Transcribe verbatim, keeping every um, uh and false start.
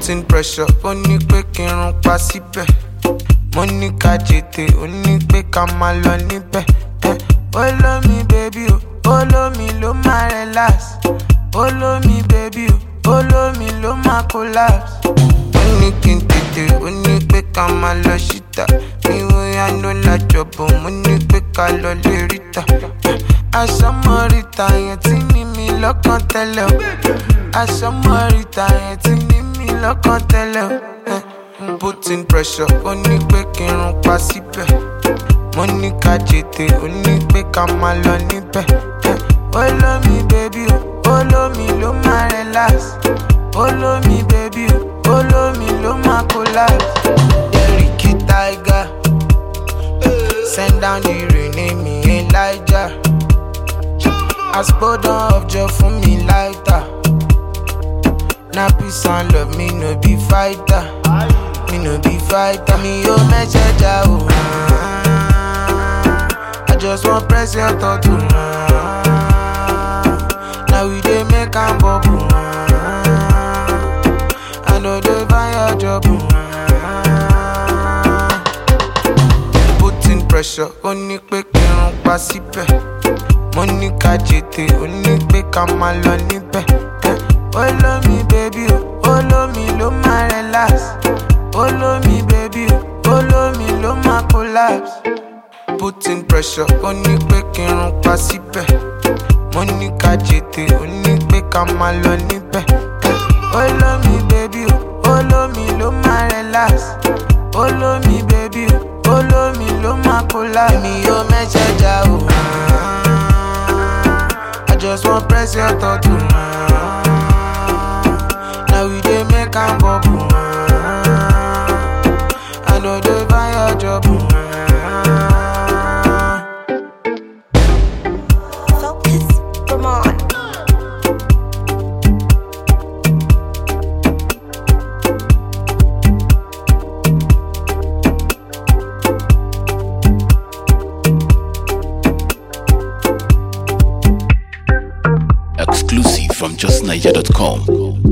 Putting pressure, ó ní pé kí n rún pa síbẹ̀. Mo ní ká jètè, ó ní pé ká máa lọ níbẹ̀. Follow me baby o, follow me ló máa relax. Follow me baby o, follow me ló máa collapse. Ó ní kí n tètè, ó ní pé ká máa lọ síta. Mi ò yá ló lájọbọ̀, mo ní pé ká lọ lè ríta. Aṣọ́mọ́ríta yẹn tí ní mi lọ́kàn tẹ́lẹ̀ o. Aṣọ́mọ́ríta yẹn tí ní mi lọ́kàn tẹ́lẹ̀ o. Putting pressure, ó ní pé kí n rún pa síbẹ̀. Mo ní ká jètè, ó ní pé ká máa lọ níbẹ̀. Follow me baby o, follow me ló máa relax. Follow me baby o, follow me ló máa collapse. Ricky Tiger, send down the rain, name me Elijah. Aspodon of joy for me lighter. Na peace and love, me no be fighter. Me no be fighter, me yo message oh. I just want press your tattoo. Now we dey make am bubble. I know they find your job. Putting pressure, ó ní pé kí n rún pa síbẹ̀. Mo ní ká jètè, ó ní pé ká máa lọ níbẹ̀. Follow me baby o, follow me ló máa relax. Follow me baby o, follow me ló máa collapse. Putting pressure, ó ní pé kí n rún pa síbẹ̀. Mo ní ká jètè, ó ní pé ká máa lọ níbẹ̀. Follow me baby o, follow me ló máa relax. Follow me baby o, follow me ló máa collapse. Mi ò mẹ́sẹ̀jà o. I just want press your tattoo. Now we dey make am bubble. I know they find your job. Focus, come on. Exclusive from just niger dot com.